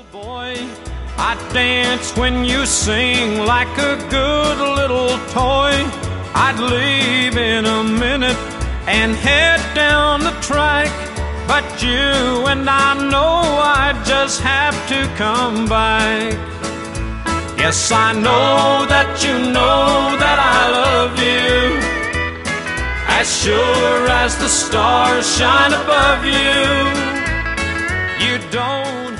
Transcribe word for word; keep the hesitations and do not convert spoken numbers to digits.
Boy, I dance when you sing like a good little toy. I'd leave in a minute and head down the track, but you and I know I just have to come back. Yes, I know that you know that I love you, as sure as the stars shine above you. You don't